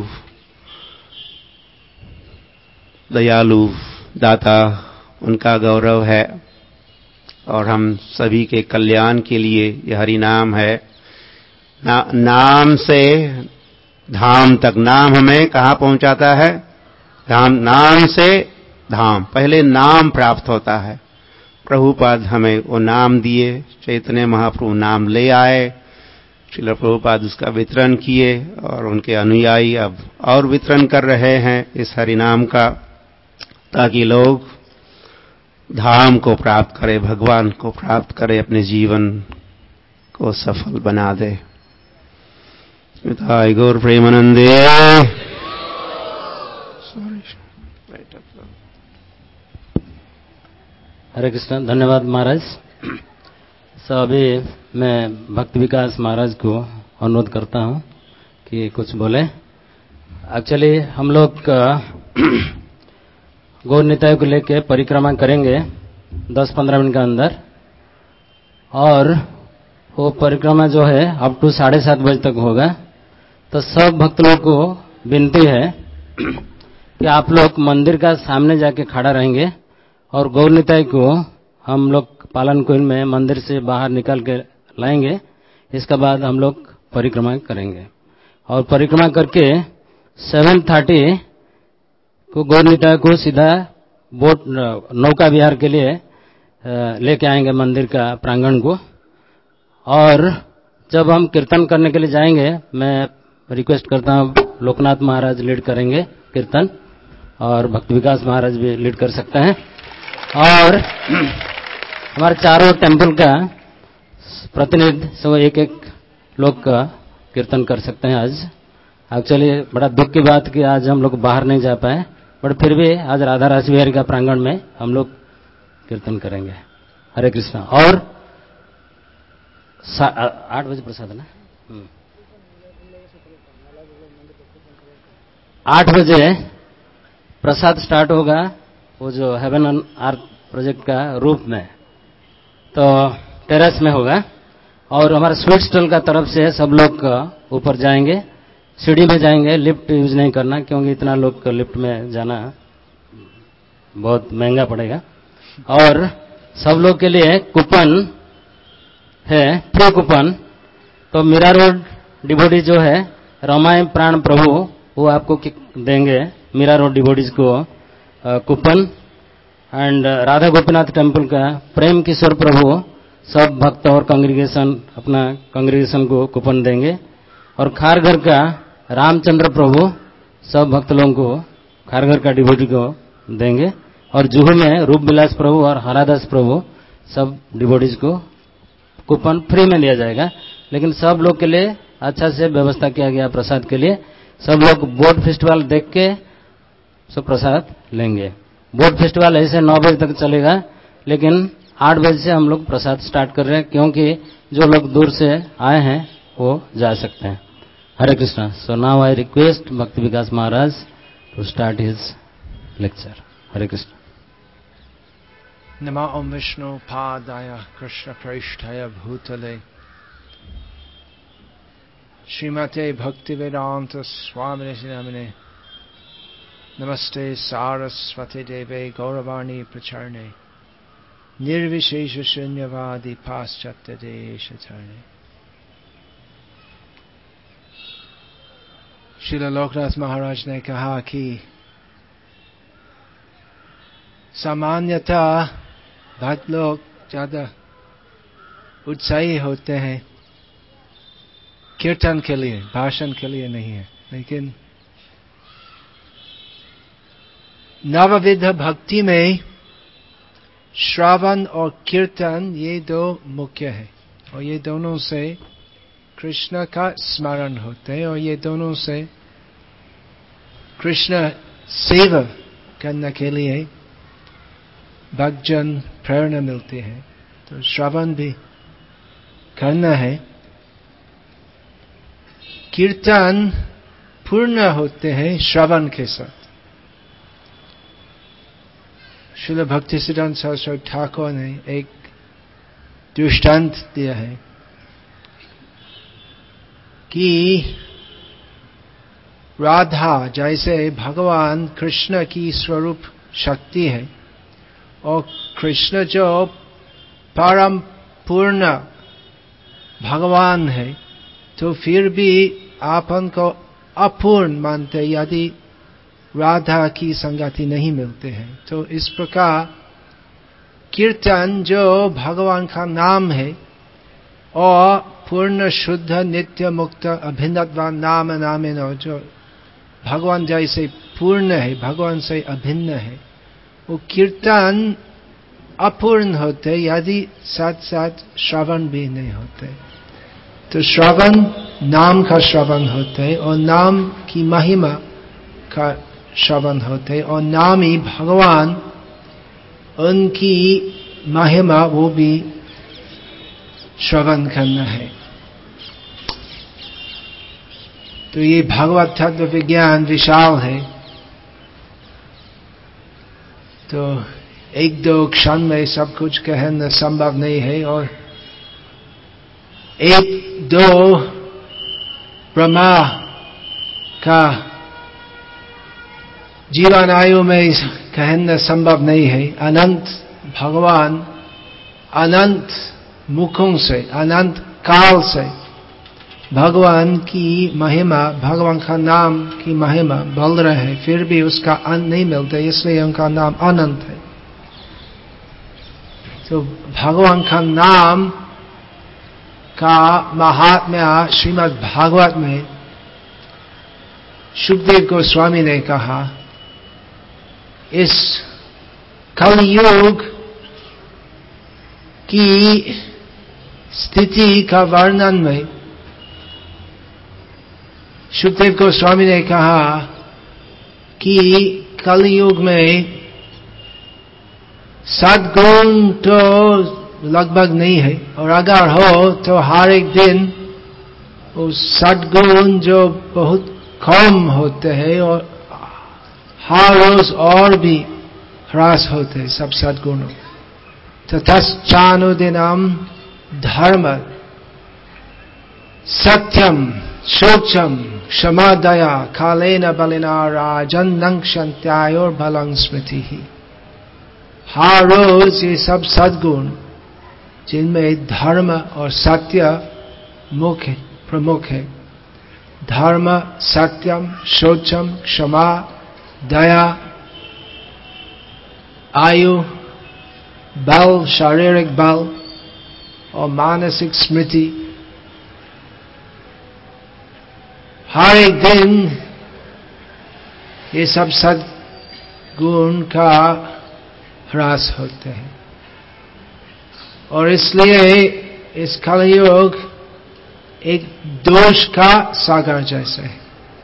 दयालु दाता, उनका गौरव है। और हम सभी के कल्याण के लिए यह हरि नाम है। ना, नाम से धाम तक, नाम हमें कहाँ पहुंचाता है? धाम। नाम से धाम, पहले नाम प्राप्त होता है। प्रभुपाद हमें वो नाम दिए, चैतन्य महाप्रभु नाम ले आए, श्रील प्रभुपाद उसका वितरण किए और उनके अनुयायी अब और वितरण कर रहे हैं इस हरि नाम का, ताकि लोग धाम को प्राप्त करें, भगवान को प्राप्त करें, अपने जीवन को सफल बना दे। निताय गौर प्रेमानंदे। हरे कृष्ण। धन्यवाद महाराज। सो अभी मैं भक्ति विकास महाराज को अनुरोध करता हूं कि कुछ बोले। एक्चुअली हम लोग गौर निताय को लेके परिक्रमा करेंगे दस पंद्रह मिनट के अंदर, और वो परिक्रमा जो है अप टू साढ़े सात बजे तक होगा। तो सब भक्त लोगों को विनती है कि आप लोग मंदिर का सामने जाके खड़ा रहेंगे और गौर निताय को हम लोग पालन कुंज में मंदिर से बाहर निकाल के लाएंगे। इसके बाद हम लोग परिक्रमा करेंगे और परिक्रमा करके सेवन थर्टी को गौर निताय को सीधा बोट नौका विहार के लिए लेके आएंगे मंदिर का प्रांगण को। और जब हम कीर्तन करने के लिए जाएंगे, मैं रिक्वेस्ट करता हूं लोकनाथ महाराज लीड करेंगे कीर्तन, और भक्ति विकास महाराज भी लीड कर सकते हैं। और हमारे चारों टेम्पल का प्रतिनिधि सब एक एक लोग का कीर्तन कर सकते हैं आज। एक्चुअली बड़ा दुख की बात कि आज हम लोग बाहर नहीं जा पाए, बट फिर भी आज राधा रास विहार का प्रांगण में हम लोग कीर्तन करेंगे। हरे कृष्णा। और आठ बजे प्रसाद है ना, आठ बजे प्रसाद स्टार्ट होगा, वो जो हेवन ऑन अर्थ प्रोजेक्ट का रूप में, तो टेरेस में होगा। और हमारा स्वीट स्टॉल का तरफ से सब लोग ऊपर जाएंगे, सीढ़ी में जाएंगे, लिफ्ट यूज नहीं करना क्योंकि इतना लोग लिफ्ट में जाना बहुत महंगा पड़ेगा। और सब लोग के लिए कूपन है, फ्री कूपन। तो मीरा रोड डिवोटी जो है रमाय प्राण प्रभु, वो आपको देंगे मीरा रोड डिवोटीज को coupon. And Radha Gopinath temple का प्रेम किशोर प्रभु सब भक्त और कांग्रेगेशन अपना कांग्रेगेशन को कूपन देंगे। और खारघर का रामचंद्र प्रभु सब भक्त लोगों को खारघर का डिवोटी को देंगे। और जुहू में रूप विलास प्रभु और हरादास प्रभु सब डिवोटीज को कूपन फ्री में दिया जाएगा। लेकिन सब लोग के लिए अच्छा से व्यवस्था किया गया प्रसाद के लिए। सब लोग बोट फेस्टिवल देख के सब प्रसाद लेंगे। बोट फेस्टिवल ऐसे नौ बजे तक चलेगा, लेकिन आठ बजे से हम लोग प्रसाद स्टार्ट कर रहे हैं क्योंकि जो लोग दूर से आए हैं वो जा सकते हैं। Hare Krishna. So now I request Bhakti Vikas Maharaj to start his lecture. Hare Krishna. नमो ओम विष्णु पादाय कृष्ण प्रेष्ठाय भूतले श्रीमते भक्ति वेदांत स्वामिने नामिने नमस्ते सारस्वती देवे गौरवाणी प्रचारणे निर्विशेष शून्यवादी पाश्चात्य देश धरणे। श्रील लोकनाथ महाराज ने कहा कि सामान्यतः भक्त लोग ज्यादा उत्साही होते हैं कीर्तन के लिए, भाषण के लिए नहीं है। लेकिन नवविध भक्ति में श्रवण और कीर्तन ये दो मुख्य है, और ये दोनों से कृष्ण का स्मरण होते हैं, और ये दोनों से कृष्ण सेवा करने के लिए भक्तजन प्रेरणा मिलती है। तो श्रवण भी करना है। कीर्तन पूर्ण होते हैं श्रवण के साथ। श्रील भक्ति सिद्धांत सरस्वती ठाकुर ने एक दृष्टांत दिया है कि राधा जैसे भगवान कृष्ण की स्वरूप शक्ति है, और कृष्ण जो परम पूर्ण भगवान है, तो फिर भी आपन को अपूर्ण मानते यदि राधा की संगति नहीं मिलते हैं। तो इस प्रकार कीर्तन जो भगवान का नाम है और पूर्ण शुद्ध नित्य मुक्त अभिन्नत्वा नाम नामिनो, जो भगवान जैसे पूर्ण है, भगवान से अभिन्न है, वो कीर्तन अपूर्ण होते यदि साथ साथ श्रवण भी नहीं होते। तो श्रवण नाम का श्रवण होते हैं और नाम की महिमा का श्रवण होते हैं और नाम ही भगवान उनकी महिमा वो भी श्रवण करना है। तो ये भगवत तत्व विज्ञान विशाल है। तो एक दो क्षण में सब कुछ कहना संभव नहीं है और एक दो ब्रह्मा का जीवन आयु में कहना संभव नहीं है। अनंत भगवान अनंत मुखों से अनंत काल से भगवान की महिमा भगवान का नाम की महिमा बोल रहे हैं, फिर भी उसका अंत नहीं मिलता, इसलिए उनका नाम अनंत है। तो भगवान का नाम का महात्म्य श्रीमद् भागवत में शुकदेव गोस्वामी ने कहा, इस कलयुग की स्थिति का वर्णन में शुकदेव गोस्वामी ने कहा कि कलयुग में सद्गुण तो लगभग नहीं है और अगर हो तो हर एक दिन उस सद्गुण जो बहुत कम होते हैं और हर रोज और भी ह्रास होते हैं सब सद्गुणों। ततश्चानुदिनम धर्म सत्यम शोचम क्षमा दया कालेन बलिना राजन नंक्षन्त्यायोर भलं स्मृति ही। हर रोज ये सब सद्गुण जिनमें धर्म और सत्य मुख्य प्रमुख है, धर्म सत्यम शोचम क्षमा दया आयु बल शारीरिक बल और मानसिक स्मृति, हर एक दिन ये सब सद्गुण का ह्रास होते हैं और इसलिए इस कलयुग एक दोष का सागर जैसा है।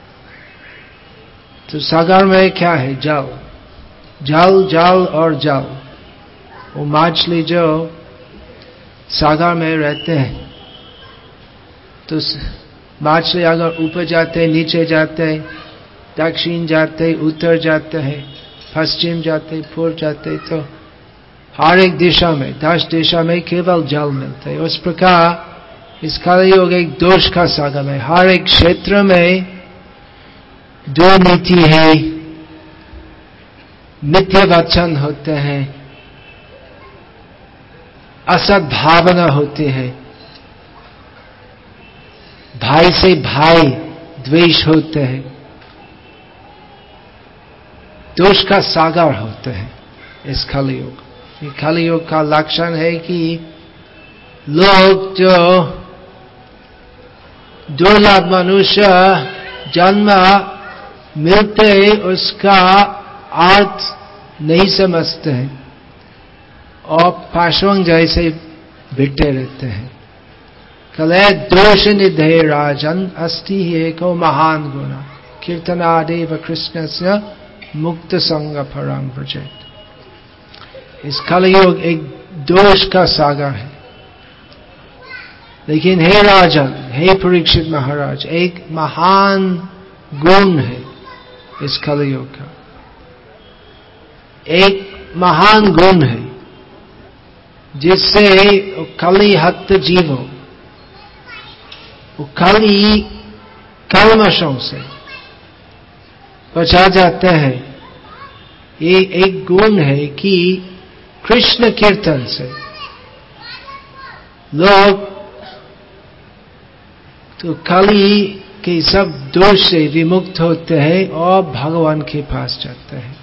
तो सागर में क्या है? जल जल जल और जल। वो मछली जो सागर में रहते हैं तो मछली अगर ऊपर जाते नीचे जाते दक्षिण जाते उत्तर जाते हैं पश्चिम जाते पूर्व जाते तो हर एक दिशा में दस दिशा में केवल जल मिलता है। उस प्रकार इस कलयुग एक दोष का सागर है। हर एक क्षेत्र में दो नीति है, मिथ्या वचन होते हैं, असद भावना होती है, भाई से भाई द्वेष होते हैं, दोष का सागर होते हैं इस कलयुग। ये कलयुग का लक्षण है कि लोग जो दुर्लभ मनुष्य जन्म मिलते उसका अर्थ नहीं समझते हैं और पाशवंग जैसे बिटे रहते हैं। कले दोष निधे राजन अस्ति एको महान गुणा कीर्तनादेव कृष्ण से मुक्त संग परम व्रजेत। इस कलयुग एक दोष का सागर है, लेकिन हे राजन, हे परीक्षित महाराज, एक महान गुण है इस कलयुग का। एक महान गुण है जिससे कली हत जीवो, वो कली कलमशों से बचा जाते हैं। ये एक गुण है कि कृष्ण कीर्तन से लोग तो कली के सब दोष से विमुक्त होते हैं और भगवान के पास जाते हैं।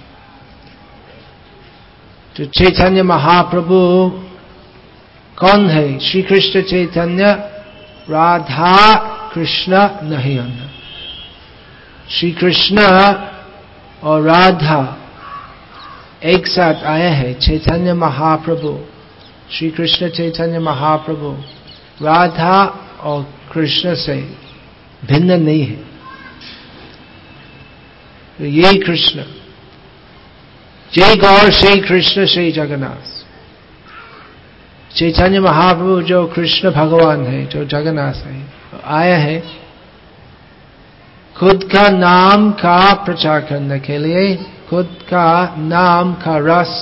तो चैतन्य महाप्रभु कौन है? श्री कृष्ण चैतन्य राधा कृष्ण नहीं अन्य। श्री कृष्ण और राधा एक साथ आए हैं। चैतन्य महाप्रभु, श्री कृष्ण चैतन्य महाप्रभु राधा और कृष्ण से भिन्न नहीं है। तो यही कृष्ण, जय गौर श्री कृष्ण श्री जगन्नाथ। चैतन्य महाप्रभु जो कृष्ण भगवान है, जो जगन्नाथ है, आया है खुद का नाम का प्रचार करने के लिए, खुद का नाम का रस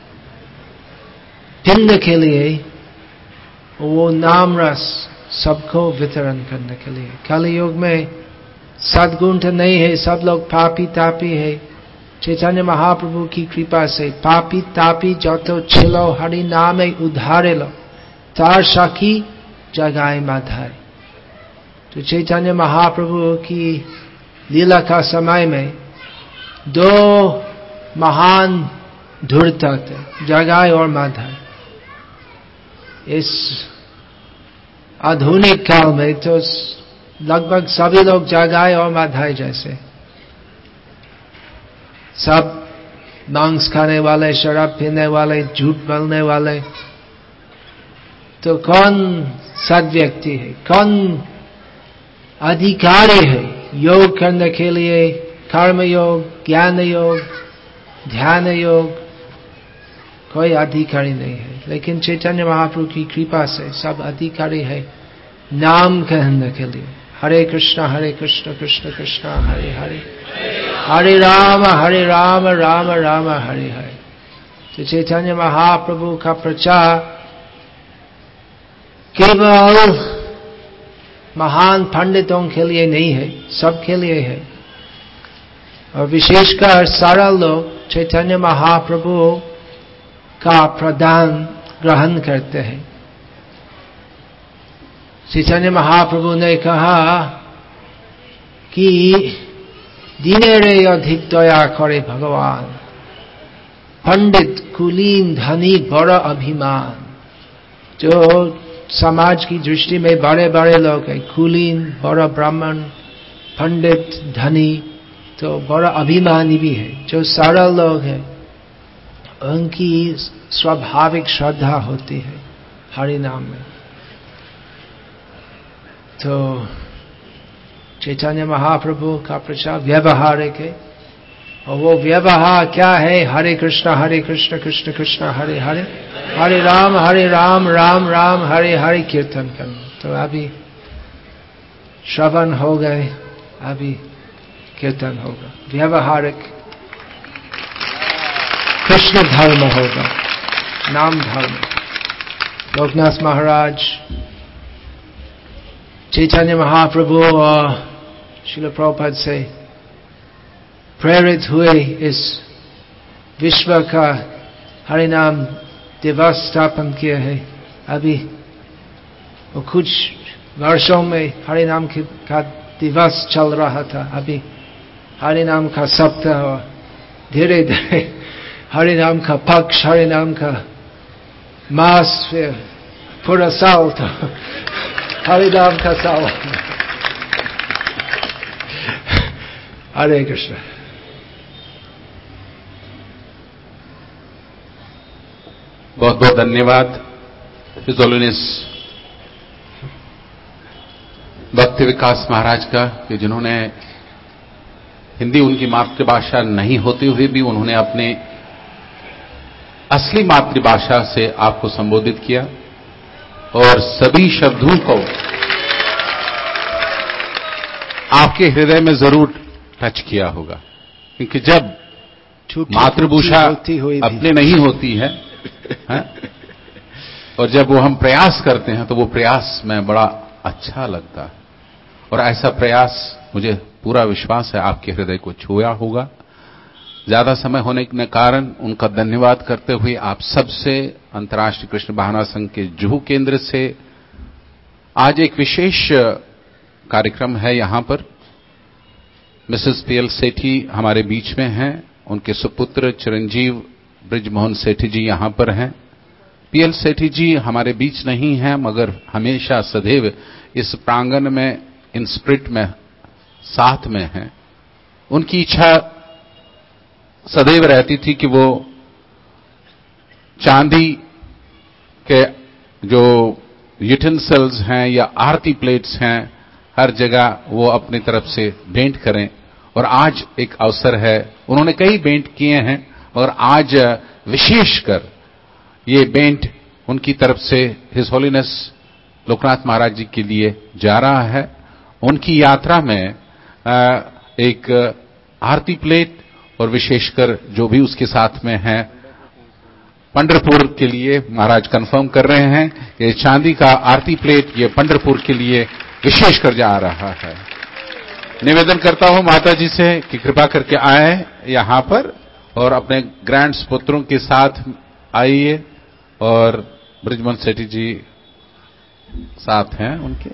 पीने के लिए, वो नाम रस सबको वितरण करने के लिए। कलि युग में सद्गुण तो नहीं है, सब लोग पापी तापी है। चैतन्य महाप्रभु की कृपा से पापी तापी जतो छिलो हरि नामे उद्धारे लो, तार साखी जगाए माधाय। तो चैतन्य महाप्रभु की लीला का समय में दो महान धूर्ता थे, जगाए और माधाय। इस आधुनिक काल में तो लगभग सभी लोग जगाए और माधाय जैसे, सब मांस खाने वाले, शराब पीने वाले, झूठ बोलने वाले। तो कौन सद व्यक्ति है, कौन अधिकारी है योग करने के लिए? कर्म योग, ज्ञान योग, ध्यान योग, कोई अधिकारी नहीं है। लेकिन चैतन्य महाप्रभु की कृपा से सब अधिकारी है नाम कहने के लिए। हरे कृष्णा हरे कृष्णा कृष्ण कृष्णा हरे हरे, हरे राम हरे राम राम राम हरे हरे। तो चैतन्य महाप्रभु का प्रचार केवल महान पंडितों के लिए नहीं है, सबके लिए है। और विशेषकर सरल लोग चैतन्य महाप्रभु का प्रदान ग्रहण करते हैं। चैतन्य महाप्रभु ने कहा कि दीने रे अधिक दया करे भगवान, पंडित कुलीन धनी बड़ा अभिमान। जो समाज की दृष्टि में बड़े बड़े लोग हैं, कुलीन, बड़ा ब्राह्मण, पंडित, धनी, तो बड़ा अभिमानी भी है। जो सरल लोग हैं उनकी स्वाभाविक श्रद्धा होती है हरि नाम में। तो चैतन्य महाप्रभु का प्रचार व्यवहारिक है, और वो व्यवहार क्या है? हरे कृष्णा हरे कृष्ण कृष्ण कृष्ण हरे हरे, हरे राम हरे राम राम राम हरे हरे कीर्तन करना। तो अभी श्रवण हो गए, अभी कीर्तन होगा। व्यवहारिक कृष्ण धर्म होगा, नाम धर्म। लोकनाथ महाराज चैतन्य महाप्रभु और श्रील प्रभुपाद से प्रेरित हुए इस विश्व का हरिनाम दिवस स्थापन किया है। अभी वो कुछ वर्षों में हरिनाम का दिवस चल रहा था, अभी हरिनाम का सप्ताह, और धीरे धीरे हरिनाम का पक्ष, हरिनाम का मास, फिर पूरा साल तो हरिनाम का साल। हरे कृष्ण। बहुत बहुत धन्यवाद हिज होलिनेस भक्ति विकास महाराज का, कि जिन्होंने हिंदी उनकी मातृभाषा नहीं होते हुए भी उन्होंने अपने असली मातृभाषा से आपको संबोधित किया और सभी शब्दों को आपके हृदय में जरूर टच किया होगा। क्योंकि जब मातृभाषा अपने नहीं होती है, है? और जब वो हम प्रयास करते हैं तो वो प्रयास में बड़ा अच्छा लगता है, और ऐसा प्रयास मुझे पूरा विश्वास है आपके हृदय को छुआ होगा। ज्यादा समय होने के कारण उनका धन्यवाद करते हुए आप सबसे अंतर्राष्ट्रीय कृष्ण भावना संघ के जुहू केंद्र से आज एक विशेष कार्यक्रम है। यहां पर मिसेस पीएल सेठी हमारे बीच में हैं, उनके सुपुत्र चिरंजीव ब्रिजमोहन सेठी जी यहां पर हैं। पीएल सेठी जी हमारे बीच नहीं हैं, मगर हमेशा सदैव इस प्रांगण में, इन स्पिरिट में साथ में हैं। उनकी इच्छा सदैव रहती थी कि वो चांदी के जो यूटेंसिल्स हैं या आरती प्लेट्स हैं, हर जगह वो अपनी तरफ से भेंट करें। और आज एक अवसर है, उन्होंने कई भेंट किए हैं और आज विशेषकर ये भेंट उनकी तरफ से हिज होलीनेस लोकनाथ महाराज जी के लिए जा रहा है। उनकी यात्रा में एक आरती प्लेट और विशेषकर जो भी उसके साथ में है पंढरपुर के लिए महाराज कंफर्म कर रहे हैं कि चांदी का आरती प्लेट ये पंढरपुर के लिए विशेषकर जा रहा है। निवेदन करता हूं माता जी से कि कृपा करके आए यहां पर और अपने ग्रैंड पुत्रों के साथ आइए। और ब्रिजमोहन सेठी जी साथ हैं उनके।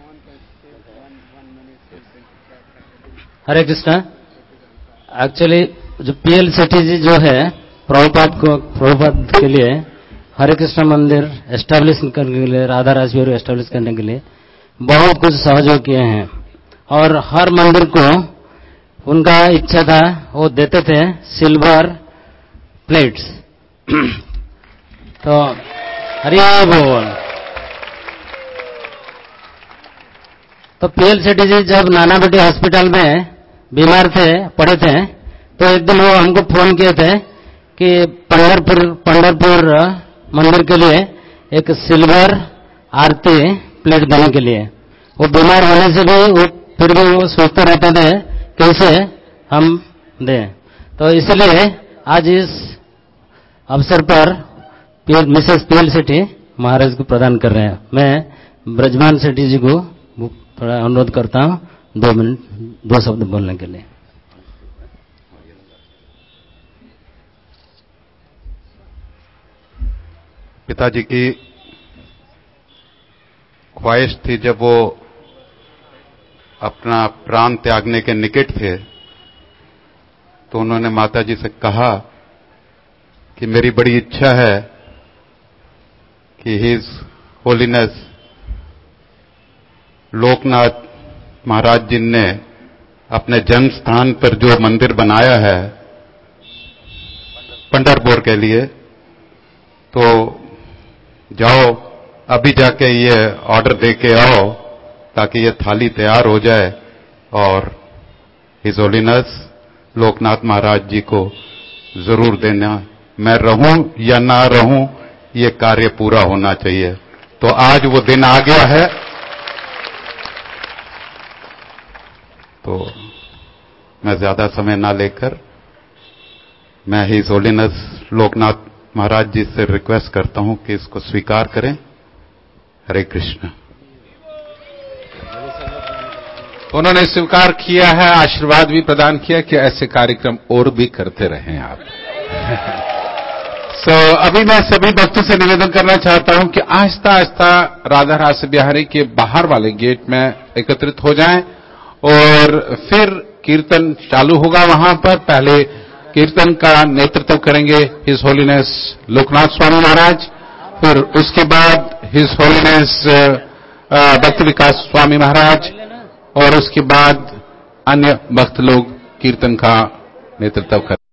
हरे कृष्णा। एक्चुअली जो पीएल सेठी जी जो है प्रभुपाद को प्रभुपाद के लिए हरे कृष्ण मंदिर एस्टेब्लिश करने के लिए, राधा राजवीर एस्टेब्लिश करने के लिए बहुत कुछ सहयोग किए हैं। और हर मंदिर को उनका इच्छा था, वो देते थे सिल्वर प्लेट्स। तो हरि बोल। तो पीएल सेठी जी जब नाना बेटी हॉस्पिटल में बीमार थे, पड़े थे, तो एक दिन वो हमको फोन किए थे कि पंढरपुर पंढरपुर मंदिर के लिए एक सिल्वर आरती प्लेट देने के लिए। वो बीमार होने से भी वो फिर भी वो सोचते रहते थे कैसे हम दें। तो इसलिए आज इस अवसर पर मिसेस पीएल सेठी महाराज को प्रदान कर रहे हैं। मैं ब्रजमान सेठी जी को थोड़ा अनुरोध करता हूं दो मिनट दो शब्द बोलने के लिए। पिताजी की ख्वाहिश थी, जब वो अपना प्राण त्यागने के निकट थे तो उन्होंने माताजी से कहा कि मेरी बड़ी इच्छा है कि हिज होलीनेस लोकनाथ महाराज जी ने अपने जन्म स्थान पर जो मंदिर बनाया है पंढरपुर के लिए, तो जाओ अभी जाके ये ऑर्डर दे के आओ ताकि ये थाली तैयार हो जाए और हिज होलीनेस लोकनाथ महाराज जी को जरूर देना। मैं रहूं या ना रहूं, ये कार्य पूरा होना चाहिए। तो आज वो दिन आ गया है। तो मैं ज्यादा समय ना लेकर मैं हिज होलीनेस लोकनाथ महाराज जी से रिक्वेस्ट करता हूं कि इसको स्वीकार करें। हरे कृष्ण। उन्होंने स्वीकार किया है, आशीर्वाद भी प्रदान किया कि ऐसे कार्यक्रम और भी करते रहें आप। सो so, अभी मैं सभी भक्तों से निवेदन करना चाहता हूं कि आहिस्ता आहिस्ता राधा रास बिहारी के बाहर वाले गेट में एकत्रित हो जाएं और फिर कीर्तन चालू होगा। वहां पर पहले कीर्तन का नेतृत्व करेंगे हिज होलीनेस लोकनाथ स्वामी महाराज, फिर उसके बाद हिज होलीनेस भक्ति विकास स्वामी महाराज और उसके बाद अन्य भक्त लोग कीर्तन का नेतृत्व करेंगे।